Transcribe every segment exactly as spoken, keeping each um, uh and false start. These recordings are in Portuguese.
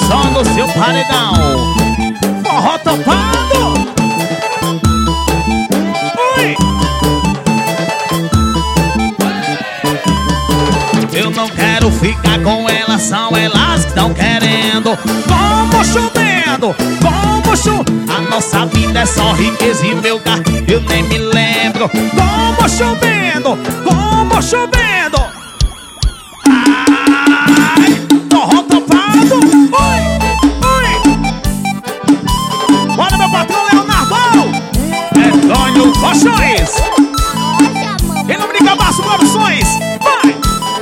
som do seu paredão. Forró topado. Ui. Eu não quero ficar com elas, são elas que estão querendo. Como chovendo, como chu. A nossa vida é só riqueza e meu carro eu nem me lembro. Como chovendo, como chovendo. Ai, forró topado. Ui, ui. Bora meu patrão Leonardo. Antônio Colchões. Em nome de Cabaço Produções. Vai.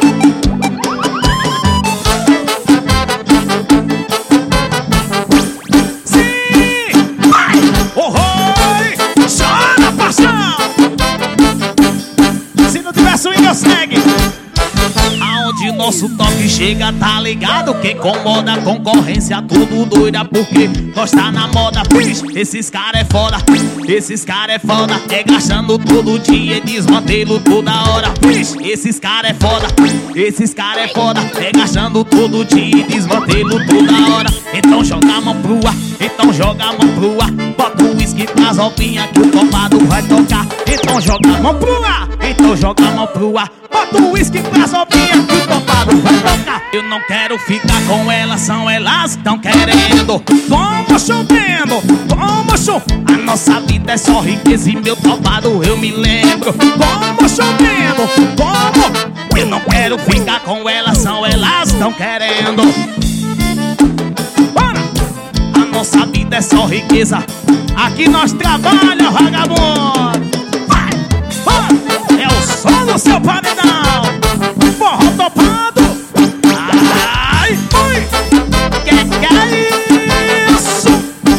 Segue. Aonde nosso toque chega, tá ligado? Quem incomoda a concorrência, tudo doida, porque nós tá na moda. Bicho, esses cara é foda, esses cara é foda. É gastando todo dia e desmantelo toda hora. Bicho, esses cara é foda, esses cara é foda. É gastando todo dia e desmantelo toda hora. Então joga a mão pro ar, então joga a mão pro ar. Bota o uísque pras roupinhas que o topado vai tocar. Então joga a mão pro ar, então joga a mão pro ar. Bota o uísque pras roupinhas que o topado vai tocar. Eu não quero ficar com elas, são elas que estão querendo. Como chovendo, como chu. A nossa vida é só riqueza e meu topado eu me lembro. Como chovendo, como. Eu não quero ficar com elas, são elas que estão querendo. Bora! A nossa vida é só riqueza. Aqui nós trabalha, vagabundo. Vai, vai. É o som do seu paredão. Forró topado. Ai, ui. Que que é isso?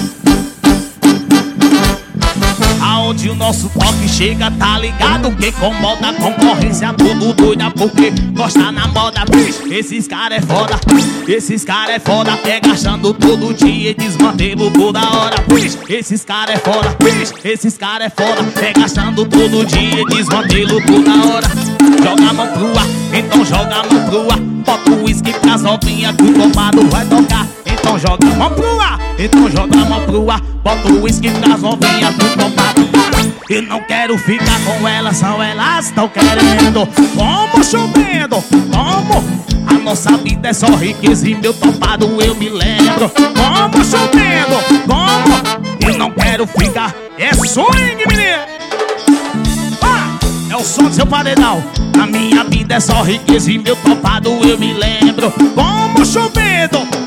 Aonde o nosso toque chega, tá ligado? Quem incomoda a concorrência, tudo doida, porque nós tá na moda. Bicho, esses cara é foda, esses cara é foda. É gastando todo dia e desmantelo toda hora. Bicho, esses cara é foda, bicho, esses cara é foda. É gastando todo dia e desmantelo toda hora. Joga a mão pro ar, então joga a mão pro ar. Bota o uísque pras novinhas que o topado vai tocar. Então joga a mão pro ar, então joga a mão pro ar. Bota o uísque pras novinhas que o topado vai. Eu não quero ficar com elas, são elas que estão querendo. Como chovendo, como. A nossa vida é só riqueza e meu topado eu me lembro. Como chovendo, como. Eu não quero ficar. É swing, menino. Ah, é o som do seu paredão. A minha vida é só riqueza e meu topado eu me lembro. Como chovendo.